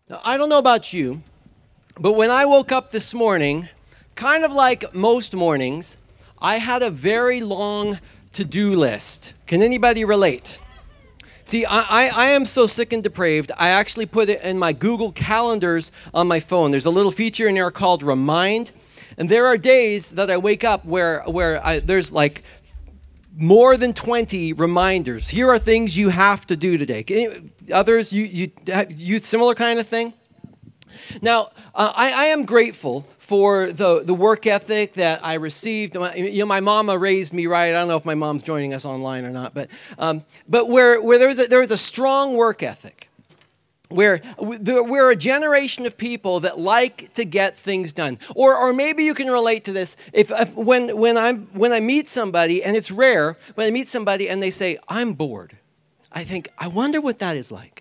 Now, I don't know about you, but when I woke up this morning, kind of like most mornings, I had a very long to-do list. Can anybody relate? See, I am so sick and depraved, I actually put it in my Google Calendars on my phone. There's a little feature in there called Remind, and there are days that I wake up where there's like more than 20 reminders. Here are things you have to do today. Others, you similar kind of thing? Now, I am grateful for the work ethic that I received. My mama raised me right. I don't know if my mom's joining us online or not, but where there was a strong work ethic, where we're a generation of people that like to get things done. Or maybe you can relate to this. When I meet somebody, and it's rare, when I meet somebody and they say, "I'm bored," I think, I wonder what that is like.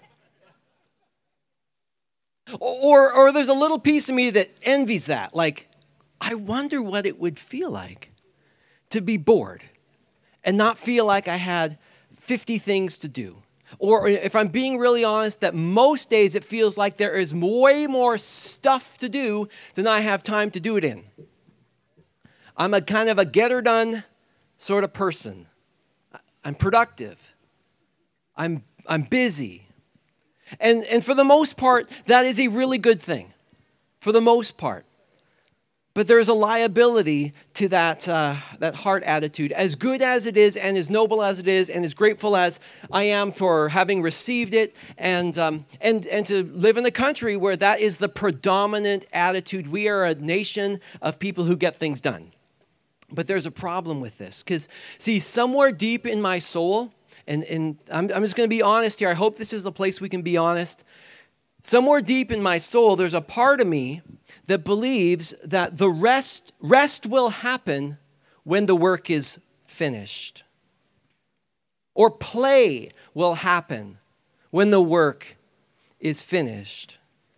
Or there's a little piece of me that envies that. Like, I wonder what it would feel like to be bored and not feel like I had 50 things to do. Or if I'm being really honest, that most days it feels like there is way more stuff to do than I have time to do it in. I'm a kind of a get-her-done sort of person. I'm productive. I'm busy. And for the most part, that is a really good thing, for the most part. But there's a liability to that heart attitude. As good as it is, and as noble as it is, and as grateful as I am for having received it, and to live in a country where that is the predominant attitude. We are a nation of people who get things done. But there's a problem with this, because, see, somewhere deep in my soul, and I'm just going to be honest here. I hope this is a place we can be honest. Somewhere deep in my soul, there's a part of me that believes that the rest will happen when the work is finished. Or play will happen when the work is finished.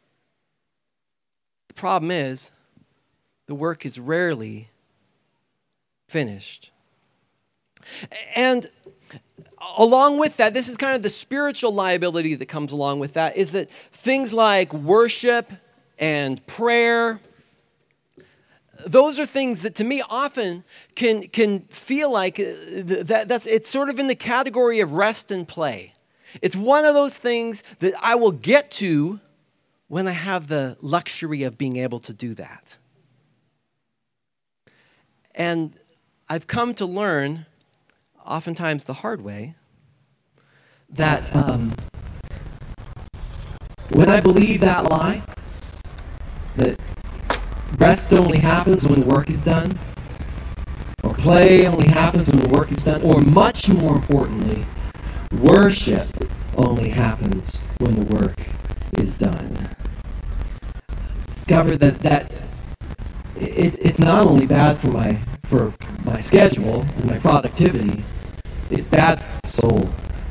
The problem is, the work is rarely finished. And along with that, this is kind of the spiritual liability that comes along with that, is that things like worship and prayer, those are things that to me often can feel like it's sort of in the category of rest and play. It's one of those things that I will get to when I have the luxury of being able to do that. And I've come to learn, oftentimes the hard way, that when I believe that lie, that rest only happens when the work is done, or play only happens when the work is done, or much more importantly, worship only happens when the work is done. Discover that it's not only bad for my schedule and my productivity, it's bad for my soul.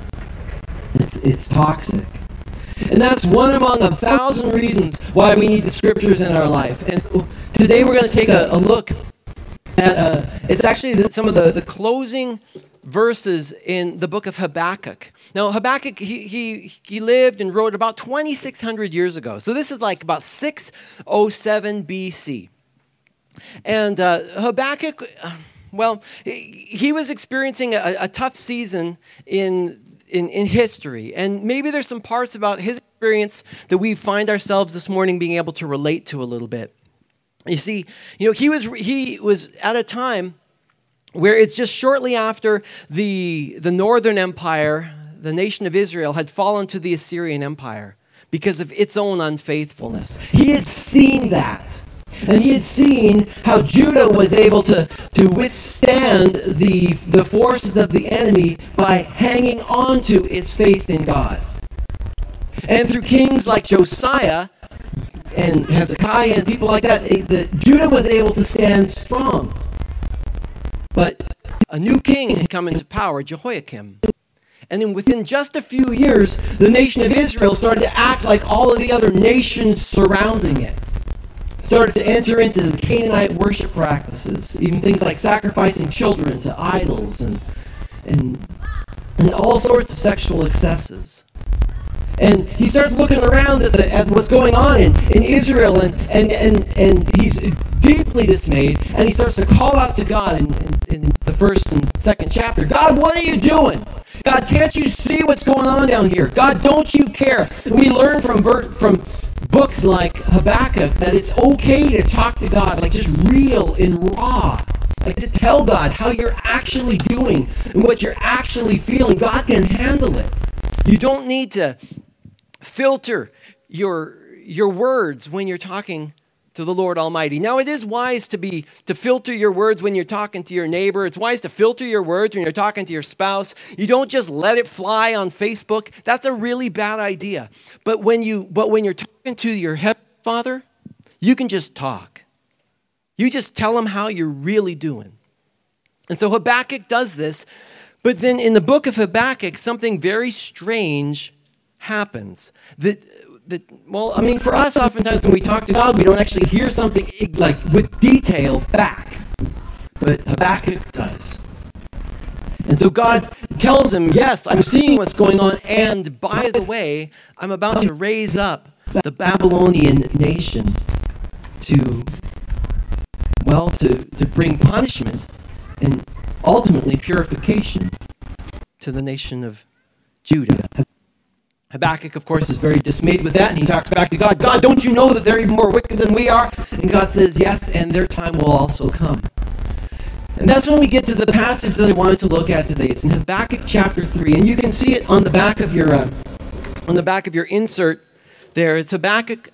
It's toxic. And that's one among 1,000 reasons why we need the scriptures in our life. And today we're going to take a look at, it's actually some of the closing verses in the book of Habakkuk. Now, Habakkuk, he lived and wrote about 2,600 years ago. So this is like about 607 BC. And Habakkuk, well, he was experiencing a tough season in history. And maybe there's some parts about his experience that we find ourselves this morning being able to relate to a little bit. You see, he was at a time where it's just shortly after the Northern Empire, the nation of Israel, had fallen to the Assyrian Empire because of its own unfaithfulness. He had seen that. And he had seen how Judah was able to withstand the forces of the enemy by hanging on to its faith in God. And through kings like Josiah and Hezekiah and people like that, Judah was able to stand strong. But a new king had come into power, Jehoiakim. And then within just a few years, the nation of Israel started to act like all of the other nations surrounding it. Started to enter into the Canaanite worship practices, even things like sacrificing children to idols and all sorts of sexual excesses. And he starts looking around at what's going on in Israel, and he's deeply dismayed, and he starts to call out to God in the first and second chapter. God, what are you doing? God, can't you see what's going on down here? God, don't you care? And we learn from books like Habakkuk that it's okay to talk to God, like just real and raw. Like to tell God how you're actually doing and what you're actually feeling. God can handle it. You don't need to filter your words when you're talking to the Lord Almighty. Now, it is wise to filter your words when you're talking to your neighbor. It's wise to filter your words when you're talking to your spouse. You don't just let it fly on Facebook. That's a really bad idea. But when you're talking to your Heavenly Father, you can just talk. You just tell him how you're really doing. And so Habakkuk does this, but then in the book of Habakkuk, something very strange happens. For us, oftentimes when we talk to God, we don't actually hear something like with detail back. But Habakkuk does. And so God tells him, yes, I'm seeing what's going on, and by the way, I'm about to raise up the Babylonian nation to bring punishment and ultimately purification to the nation of Judah. Habakkuk, of course, is very dismayed with that, and he talks back to God. God, don't you know that they're even more wicked than we are? And God says, yes, and their time will also come. And that's when we get to the passage that I wanted to look at today. It's in Habakkuk chapter 3, and you can see it on the back of your insert there. It's Habakkuk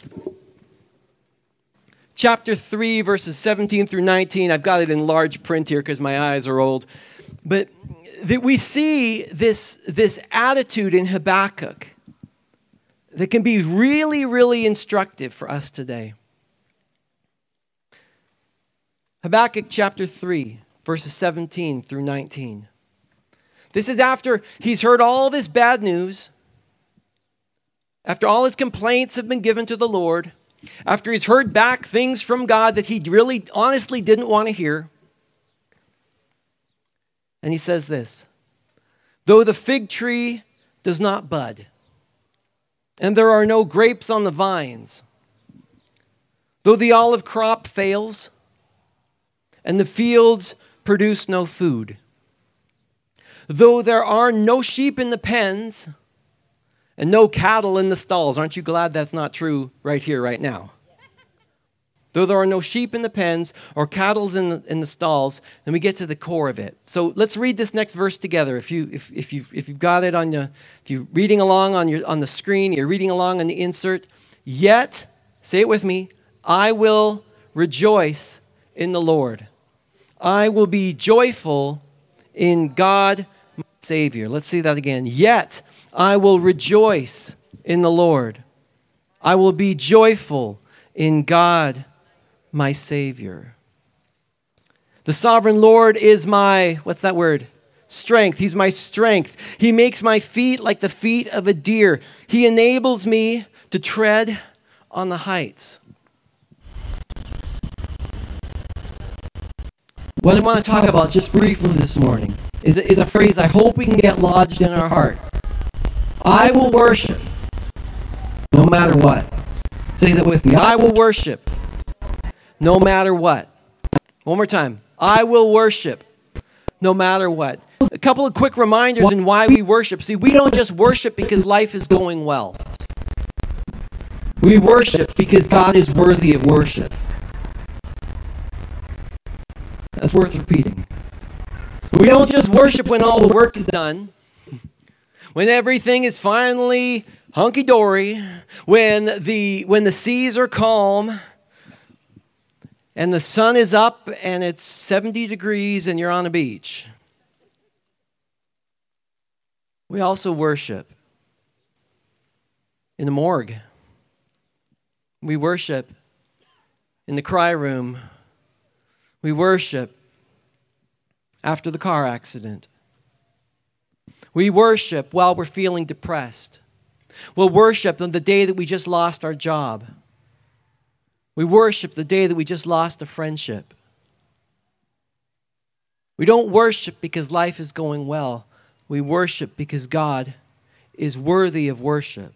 chapter 3, verses 17 through 19. I've got it in large print here because my eyes are old. But we see this attitude in Habakkuk that can be really, really instructive for us today. Habakkuk chapter 3, verses 17 through 19. This is after he's heard all this bad news, after all his complaints have been given to the Lord, after he's heard back things from God that he really honestly didn't want to hear. And he says this, though the fig tree does not bud, and there are no grapes on the vines, though the olive crop fails, and the fields produce no food, though there are no sheep in the pens, and no cattle in the stalls. Aren't you glad that's not true right here, right now? Though there are no sheep in the pens or cattle in the stalls, then we get to the core of it. So let's read this next verse together. If you've got it if you're reading along on the screen, you're reading along on the insert. Yet, say it with me, I will rejoice in the Lord. I will be joyful in God, my Savior. Let's see that again. Yet I will rejoice in the Lord. I will be joyful in God, my Savior. The sovereign Lord is my, what's that word? Strength. He's my strength. He makes my feet like the feet of a deer. He enables me to tread on the heights. What I want to talk about just briefly this morning is a phrase I hope we can get lodged in our heart. I will worship no matter what. Say that with me. I will worship no matter what. One more time. I will worship no matter what. A couple of quick reminders in why we worship. See, we don't just worship because life is going well. We worship because God is worthy of worship. That's worth repeating. We don't just worship when all the work is done, when everything is finally hunky-dory, when the seas are calm, and the sun is up and it's 70 degrees and you're on a beach. We also worship in the morgue. We worship in the cry room. We worship after the car accident. We worship while we're feeling depressed. We'll worship on the day that we just lost our job. We worship the day that we just lost a friendship. We don't worship because life is going well. We worship because God is worthy of worship.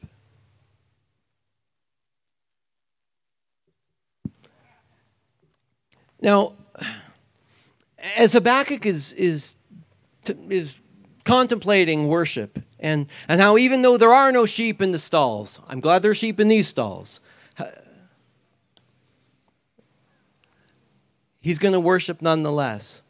Now, as Habakkuk is contemplating worship and how even though there are no sheep in the stalls, I'm glad there are sheep in these stalls, he's going to worship nonetheless.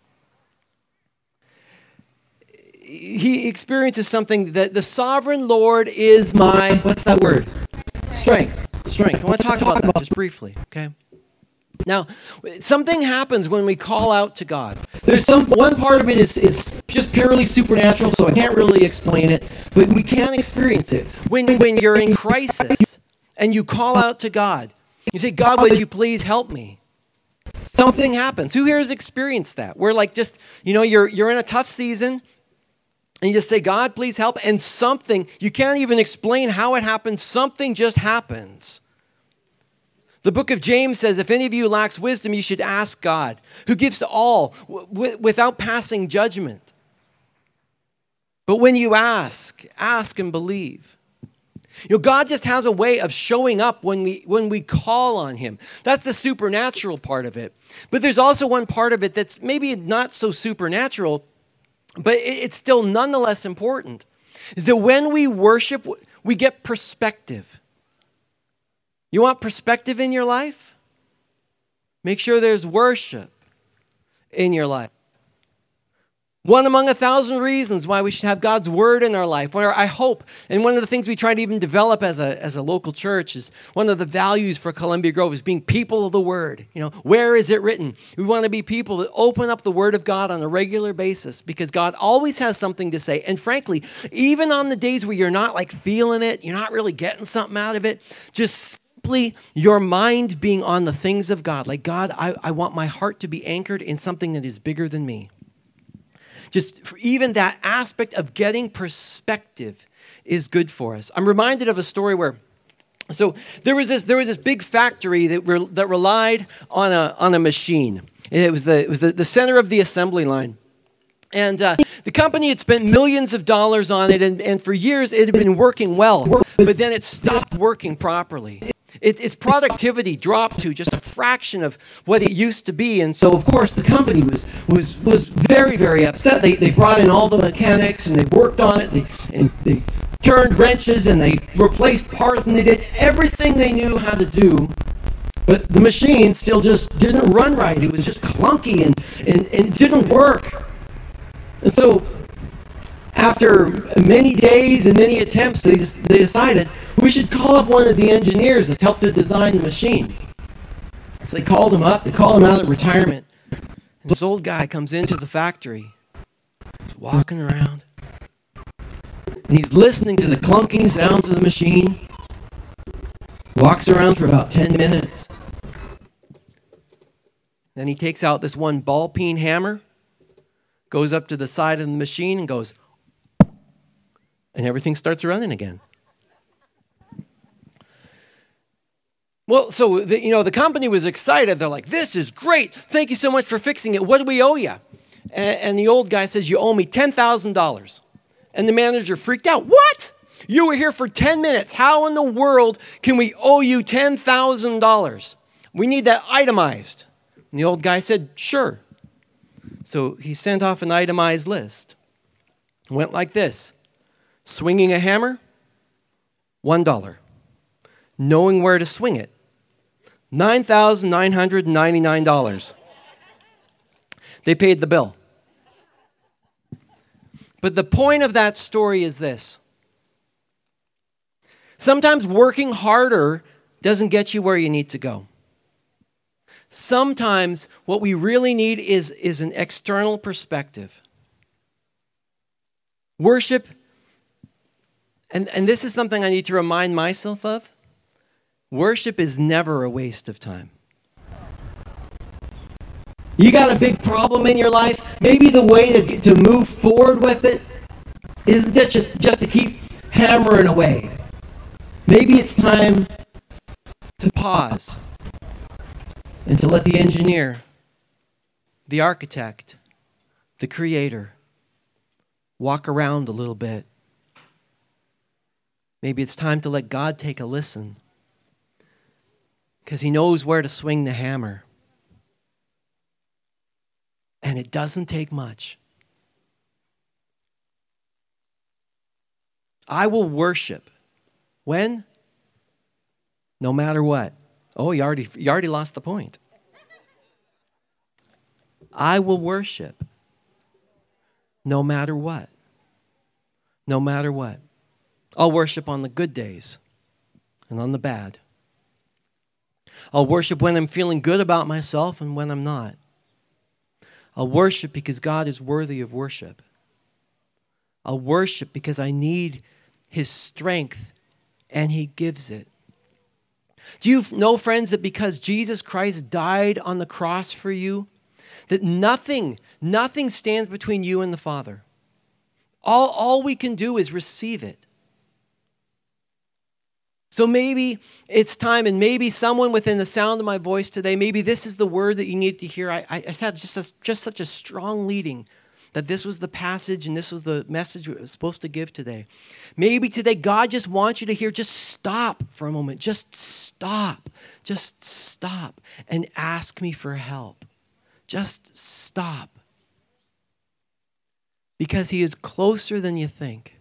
He experiences something that the sovereign Lord is my, what's that word? Strength. I want to talk about that just briefly, okay? Now, something happens when we call out to God. There's one part of it is just purely supernatural, so I can't really explain it, but we can experience it. When you're in crisis and you call out to God, you say, God, would you please help me? Something happens. Who here has experienced that? Where like just, you're in a tough season, and you just say, God, please help, and something, you can't even explain how it happens, something just happens. The book of James says, if any of you lacks wisdom, you should ask God, who gives to all without passing judgment. But when you ask and believe. God just has a way of showing up when we call on him. That's the supernatural part of it. But there's also one part of it that's maybe not so supernatural, but it's still nonetheless important, is that when we worship, we get perspective. You want perspective in your life? Make sure there's worship in your life. One among 1,000 reasons why we should have God's word in our life. Where I hope, and one of the things we try to even develop as a local church is one of the values for Columbia Grove is being people of the word. Where is it written? We want to be people that open up the word of God on a regular basis because God always has something to say. And frankly, even on the days where you're not like feeling it, you're not really getting something out of it, just simply your mind being on the things of God. Like, God, I want my heart to be anchored in something that is bigger than me. Just even that aspect of getting perspective is good for us. I'm reminded of a story where, so there was this big factory that relied on a machine. It was the center of the assembly line. And the company had spent millions of dollars on it, and for years it had been working well, but then it stopped working properly. Its productivity dropped to just a fraction of what it used to be, and so of course the company was very, very upset. They brought in all the mechanics and they worked on it, and they turned wrenches and they replaced parts and they did everything they knew how to do, but the machine still just didn't run right. It was just clunky and it didn't work. And so after many days and many attempts, they decided we should call up one of the engineers that helped to design the machine. So they called him up. They called him out at retirement. And this old guy comes into the factory. He's walking around. And he's listening to the clunking sounds of the machine. Walks around for about 10 minutes. Then he takes out this one ball-peen hammer, goes up to the side of the machine and goes, and everything starts running again. Well, so the company was excited. They're like, this is great. Thank you so much for fixing it. What do we owe you? And the old guy says, you owe me $10,000. And the manager freaked out. What? You were here for 10 minutes. How in the world can we owe you $10,000? We need that itemized. And the old guy said, sure. So he sent off an itemized list. It went like this. Swinging a hammer, $1. Knowing where to swing it, $9,999. They paid the bill. But the point of that story is this. Sometimes working harder doesn't get you where you need to go. Sometimes what we really need is an external perspective. Worship, and this is something I need to remind myself of, worship is never a waste of time. You got a big problem in your life, maybe the way to move forward with it isn't just to keep hammering away. Maybe it's time to pause and to let the engineer, the architect, the creator walk around a little bit Maybe it's time to let God take a listen, because he knows where to swing the hammer. And it doesn't take much. I will worship. When? No matter what. Oh, you already lost the point. I will worship no matter what. No matter what. I'll worship on the good days and on the bad. I'll worship when I'm feeling good about myself and when I'm not. I'll worship because God is worthy of worship. I'll worship because I need his strength and he gives it. Do you know, friends, that because Jesus Christ died on the cross for you, that nothing stands between you and the Father? All we can do is receive it. So maybe it's time, and maybe someone within the sound of my voice today, maybe this is the word that you need to hear. I had just such a strong leading that this was the passage and this was the message we were supposed to give today. Maybe today God just wants you to hear, just stop for a moment. Just stop and ask me for help. Just stop. Because he is closer than you think.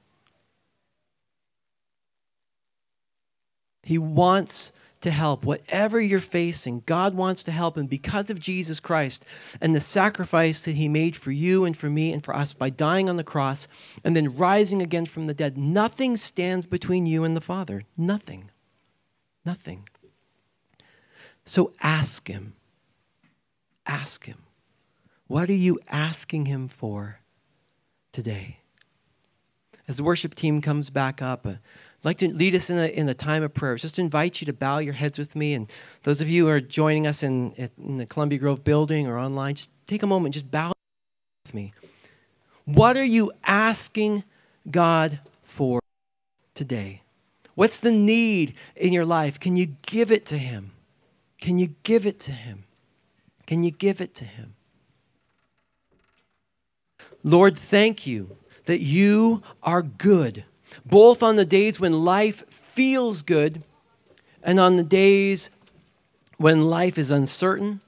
He wants to help. Whatever you're facing, God wants to help. And because of Jesus Christ and the sacrifice that he made for you and for me and for us by dying on the cross and then rising again from the dead, nothing stands between you and the Father. Nothing. Nothing. So ask him. Ask him. What are you asking him for today? As the worship team comes back up, I'd like to lead us in a time of prayer. Just invite you to bow your heads with me. And those of you who are joining us in the Columbia Grove building or online, just take a moment, just bow with me. What are you asking God for today? What's the need in your life? Can you give it to him? Can you give it to him? Can you give it to him? Lord, thank you that you are good, both on the days when life feels good and on the days when life is uncertain,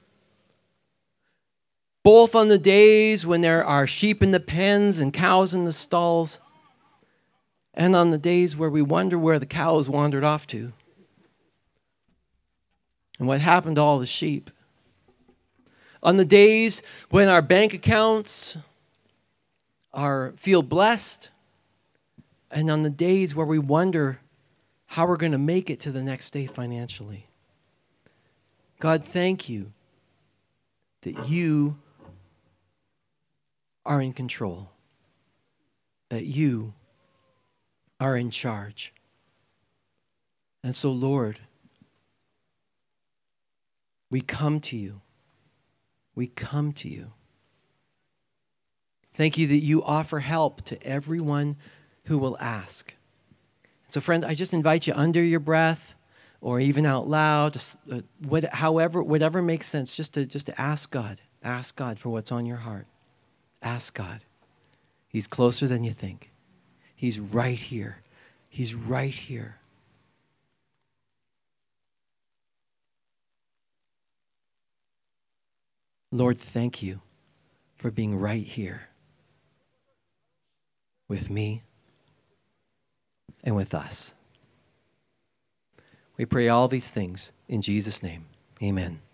both on the days when there are sheep in the pens and cows in the stalls, and on the days where we wonder where the cows wandered off to and what happened to all the sheep. On the days when our bank accounts feel blessed, and on the days where we wonder how we're going to make it to the next day financially. God, thank you that you are in control, that you are in charge. And so, Lord, we come to you. We come to you. Thank you that you offer help to everyone who will ask. So, friend, I just invite you under your breath or even out loud, whatever makes sense, just to ask God. Ask God for what's on your heart. Ask God. He's closer than you think. He's right here. He's right here. Lord, thank you for being right here with me and with us. We pray all these things in Jesus' name. Amen.